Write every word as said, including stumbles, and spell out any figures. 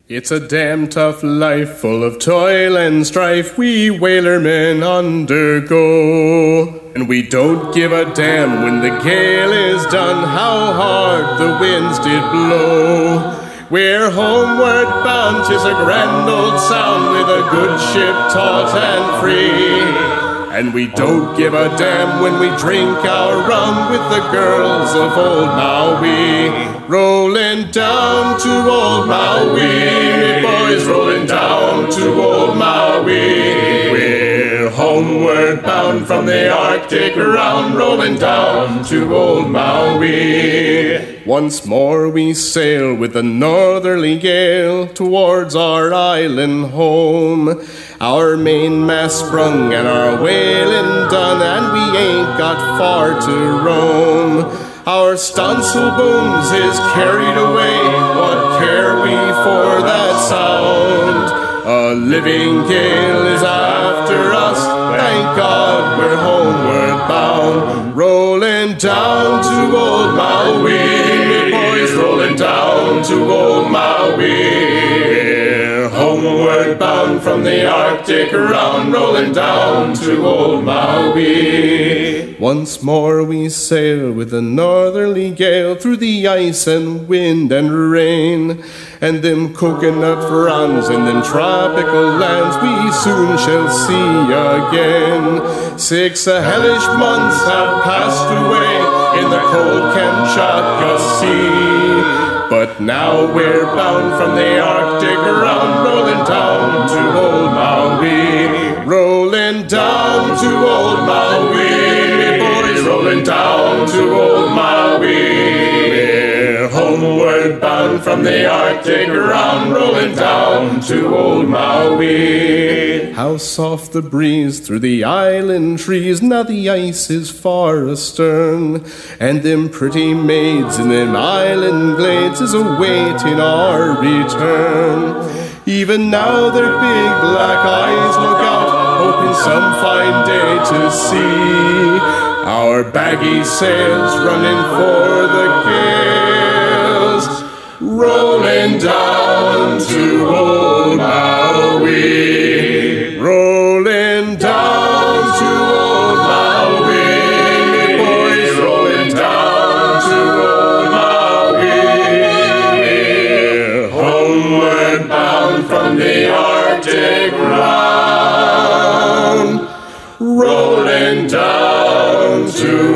It's a damn tough life, full of toil and strife, we whalermen undergo. And we don't give a damn when the gale is done, how hard the winds did blow. We're homeward bound, 'tis a grand old sound, with a good ship taut and free. And we don't give a damn when we drink our rum with the girls of old Maui. Rolling down to old Maui, boys, rolling down to old Maui. We're homeward bound from the Arctic round, rolling down to old Maui. Once more we sail with the northerly gale towards our island home. Our mainmast sprung and our whaling done, and we ain't got far to roam. Our stunsail booms is carried away, what care we for that sound? A living gale is after us, thank God we're homeward bound. Rolling down to old Maui, boys, rolling down to old Maui. Homeward bound from the Arctic round, rolling down to old Maui. Once more we sail with a northerly gale through the ice and wind and rain. And them coconut fronds and them tropical lands we soon shall see again. Six a hellish months have passed away in the cold Kamchatka Sea. But now we're bound from the Arctic round, rolling down to old Maui. Rolling down to old Maui, boys, rolling down to old Maui. We're homeward bound from the Arctic round, rolling down to old Maui. How soft the breeze through the island trees, now the ice is far astern. And them pretty maids in them island glades is awaiting our return. Even now their big black eyes look out, hoping some fine day to see our baggy sails running for the gales, rolling down to old Maui. Rolling down to old Maui, boys, rolling down to old Maui. We're homeward bound from the Arctic round, rolling down to